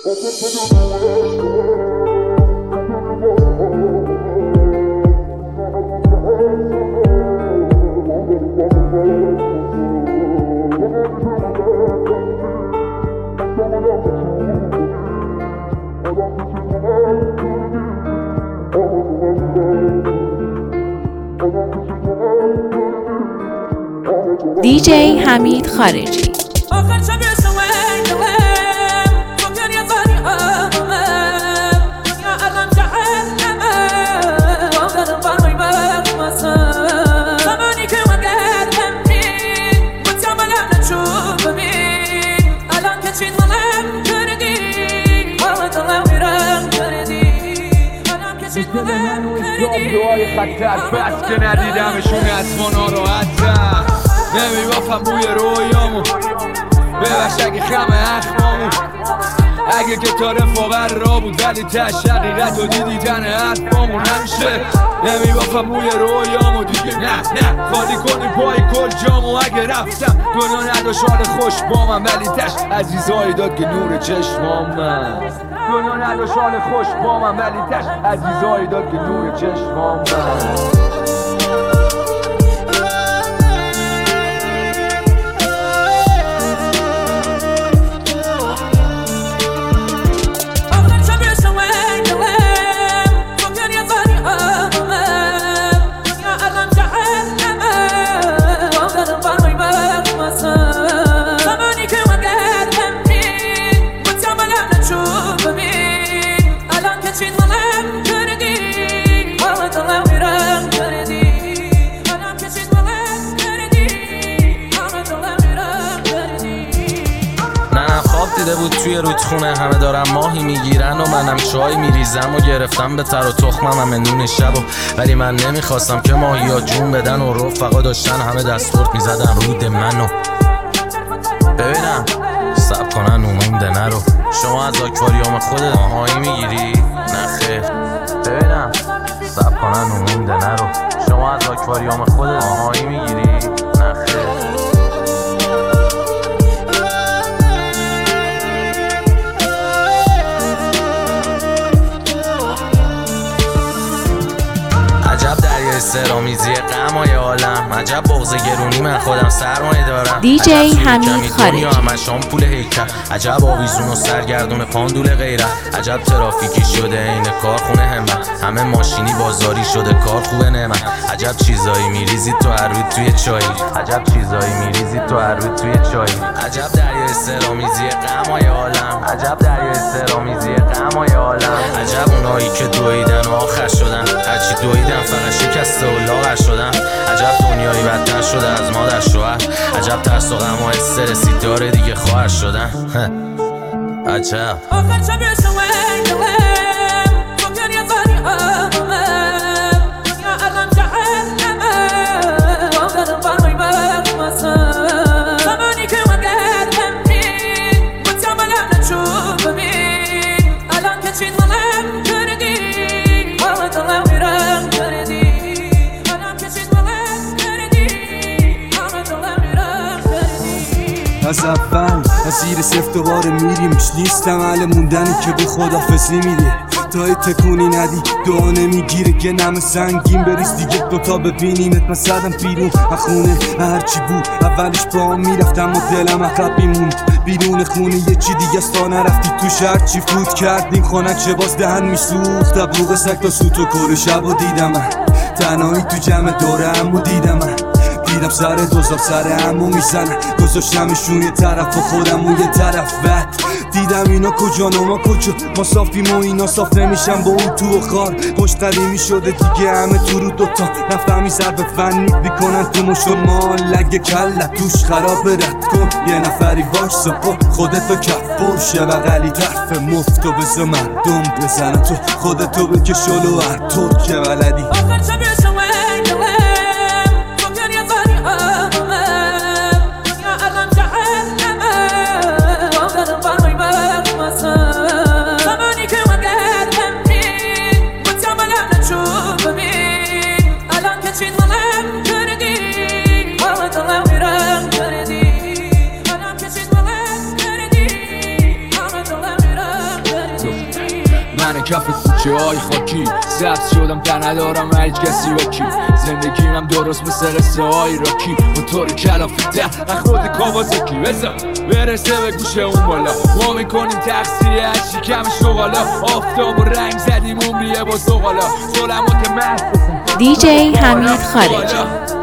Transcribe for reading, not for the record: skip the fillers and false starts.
دیجی حمید خارجی. دعای خطر بس که ندیدمشون از ما ناراحتم نمیبافم بوی رویامو ببخش اگه خم اخمامو اگه که تا رفاور را بود ولی تش حقیقت و دیدی تن حرفامون همیشه نمیبافم بوی رویامو دیگه نه خالی کنی پای کل جامو اگه رفتم دنیا نداشت حال خوش با من ولی تش عزیزایی داد که نور چشمام من دنیا نداشت حال خوش با من ولی تش عزیزایی داد که نور چشمام من دیده بود توی رودخونه همه دارن ماهی میگیرن و منم چای میریزم و گرفتم به تر و تخمم همه نون شب ولی من نمیخواستم که ماهی ها جون بدن و رفقا داشتن همه دستورت میزدن رود منو ببینم سب کنن اومونده نرو شما از آکواریوم خودت ماهی میگیری؟ نه خیر ببینم سب کنن اومونده نرو شما از آکواریوم خودت ماهی میگیری؟ نه خیر عجب دریای سرامیزی غمای عالم عجب بغض گرونی من خودم سرمایه دارم دیجی حمید خارجی همش آمپول هیکل عجب آویزون و سرگردون پاندول غیرت عجب ترافیکی شده این کارخونه همت همه ماشینی بازاری شده کار خوبه نعمت عجب چیزایی میریزی تو هر روز توی چایی عجب چیزایی میریزی تو هر روز توی چایی عجب دریای سرامیزی غمای عالم عجب دریای سرامیزی غمای عالم عجب اونایی که دویدن و آخر شدن هرچی دویدن فقط شکسته و لاغر شدن عجب دنیایی بدتر شده از مادر شوهر عجب ترس و غم و استرسی داره دیگه خواهر شدن عجب از اول از زیر صفر دوباره میریمش نیستم اهل موندنی که به خدافظی میده تا تکونی ندی دعا نمیگیره که نم سنگین بریز دیگه دوتا ببینیمت من زدم بیرون خونه هرچی بود اولش با هم میرفتم و دلم عقب میموند بیرون خونه یه چی دیگه است تا نرفتی تو شهر چی فوت کردیم خانه چه باز دهن میسوخت بوق سگ تا سوت و کور شب و دیدم من تنهایی تو جمع دوره همو دیدم من دیدم سر دوزاب سر همو میزنن گذاشتمشون یه طرف و خودم اون یه طرف بد دیدم اینا کجا ما کجا ما صافیم و اینا صاف نمیشن با اون تو و خار پشت قدیمی شده دیگه همه تو رو دوتا نفهمی ضرب فنی بیکنن تو مشو ما لگه کلت توش خراب رد کن یه نفری واشسا خودتو کف برشه بغلی طرف مفتو بزا مردم بزنن تو خودتو بکش جلو هر طور که بلدی من کف کوچه های خاکی سبز شدم در ندارم هیچ کسی وکی زندگیم هم درست مثل قصه های راکی موتور کلافی ده خود کاوازاکی بزن برسه به گوشه اون بالا ما میکنیم تقصیه از شکم شغالا آفتاب و رنگ زدیم عمریه با زغالا ظلمات مست دیجی حمید خارجی